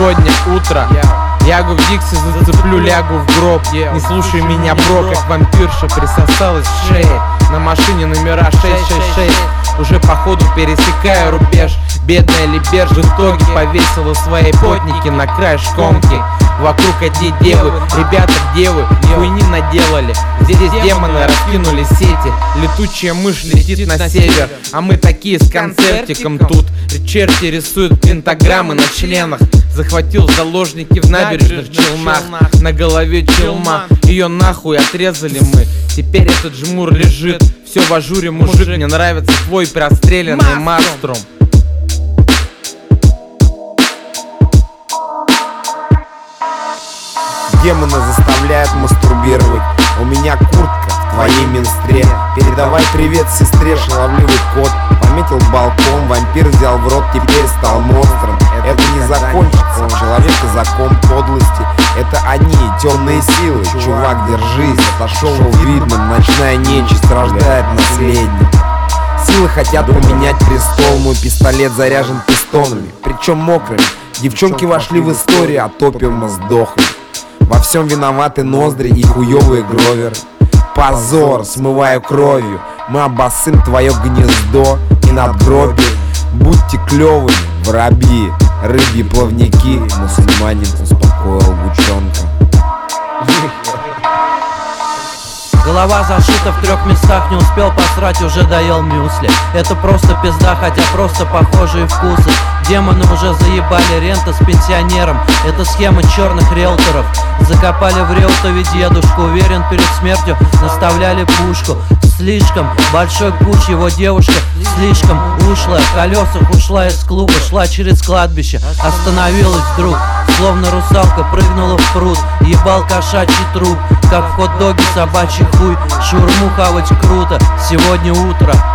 Сегодня утро, лягу в Дикси, зацеплю, лягу в гроб. Не слушай меня, бро, как вампирша присосалась к шее. На машине номера 666, уже походу пересекаю рубеж. Бедная Либерж в итоге повесила свои потники на край шконки. Вокруг одни девы, ребята, где вы? Хуйни наделали. Здесь демоны раскинули сети. Летучая мышь летит на север, а мы такие с концертиком тут. Черти рисуют пентаграммы на членах. Захватил заложники в набережных Челнах. На голове челма, ее нахуй отрезали мы. Теперь этот жмур лежит. Все в ажуре, мужик, мне нравится твой простреленный маструм. Демоны заставляют мастурбировать. У меня куртка в твоей минстре. Передавай привет сестре, шаловливый кот. Пометил балкон, вампир взял в рот, теперь стал монстром. Это не закончится, человека закон подлости. Это они, темные силы. Чувак, держись, отошел видным. Ночная нечисть рождает наследник. Силы хотят поменять престол. Мой пистолет заряжен пистонами, причем мокрыми. Девчонки вошли в историю, от опиума сдохли. Во всем виноваты ноздри и хуёвые гроверы. Позор, смываю кровью. Мы обоссым твое гнездо и надгробие. Будьте клёвыми, воробьи, рыбьи плавники. Мусульманин успокоил гучонка. Голова зашита в 3 местах, не успел посрать, уже доел мюсли. Это просто пизда, хотя просто похожие вкусы. Демоны уже заебали, рента с пенсионером. Это схема черных риэлторов. Закопали в Реутове дедушку, уверен, перед смертью наставляли пушку. Слишком большой куч, его девушка слишком ушлая. В колесах ушла из клуба, шла через кладбище. Остановилась вдруг, словно русалка прыгнула в пруд. Ебал кошачий труп, как в хот-доге собачий хуй. Шаурму хавать круто, сегодня утро.